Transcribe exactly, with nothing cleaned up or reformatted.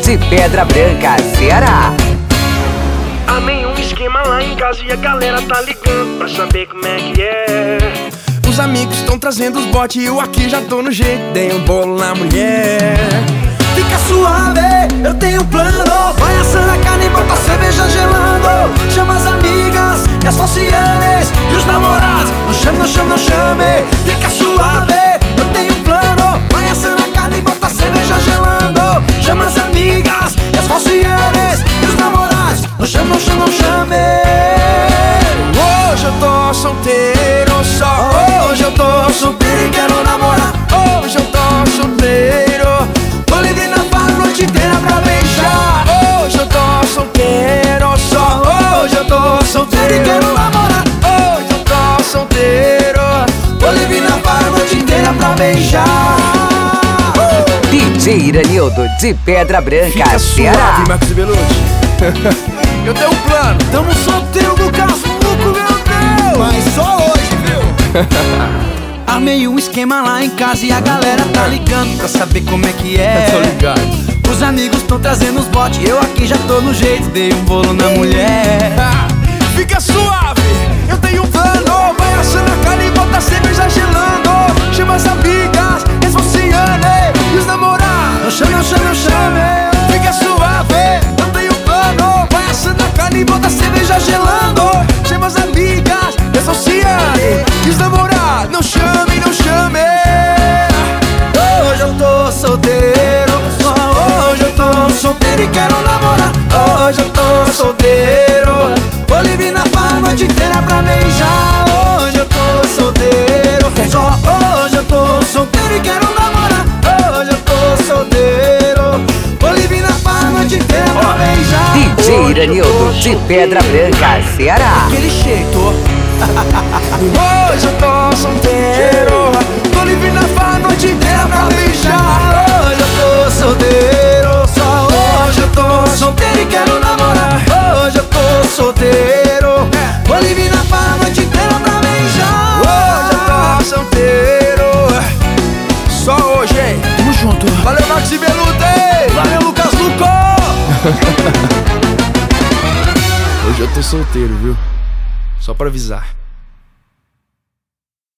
de Pedra Branca, Ceará. Armei um esquema lá em casa e a galera tá ligando pra saber como é que é. Os amigos estão trazendo os botes e eu aqui já tô no jeito. Dei um bolo na mulher. Fica suave, eu tenho um plano. Vai assando a carne e bota a cerveja gelando. Chama as amigas e as falcianes e os namorados. Não chame, não chame, não chame. Fica suave, eu tenho um plano. Vai assando a carne e bota a cerveja gelando. Chama as amigas e as falcianes e os namorados. Não chame, não chame, não chame. Hoje eu tô solteiro, só Hoje eu tô solteiro e quero namorar. hoje eu tô solteiro. Tô livre na farra a noite inteira pra beijar. Hoje eu tô solteiro, só Hoje eu tô solteiro e quero namorar. hoje eu tô solteiro. Tô livre na farra a noite inteira pra beijar. D J Iranildo de Pedra Branca, Fica Ceará. suave, Marcos Belucci. Eu tenho um plano. Tamo solteiro do Casmuco, meu Deus. Mas só hoje, viu? Armei um esquema lá em casa e a galera tá ligando pra saber como é que é. Tô ligado. Os amigos tão trazendo os botes, eu aqui já tô no jeito. Dei um bolo na mulher. Ah, fica suave, eu tenho um plano. Vai assando a carne e bota a cerveja gelando. Chama as amigas, as Falciane e os namorados. Não chame, não chame, não chame. Fica suave, eu tenho um plano. Vai assando a carne e bota a cerveja gelando. Chama as amigas, as Falciane e os namorados. Não chame, não chame. Hoje eu tô solteiro, só hoje eu tô solteiro e quero namorar. Hoje eu tô solteiro, vou livre na farra a noite inteira pra beijar. Hoje eu tô solteiro, só hoje eu tô solteiro e quero namorar. Hoje eu tô solteiro, vou livre na farra a noite inteira pra beijar. D J Iranildo de Pedra Branca, Ceará. Aquele jeito. Hoje eu tô solteiro, tô livre na farra a noite inteira pra beijar. Hoje eu tô solteiro, só hoje eu tô solteiro e quero namorar. Hoje eu tô solteiro, vou livre na farra a noite inteira pra beijar. Hoje eu tô solteiro, só hoje, hein? Tamo junto. Valeu, Marcos e Belucci. Valeu, Lucas Luco. Hoje eu tô solteiro, viu? Só pra avisar.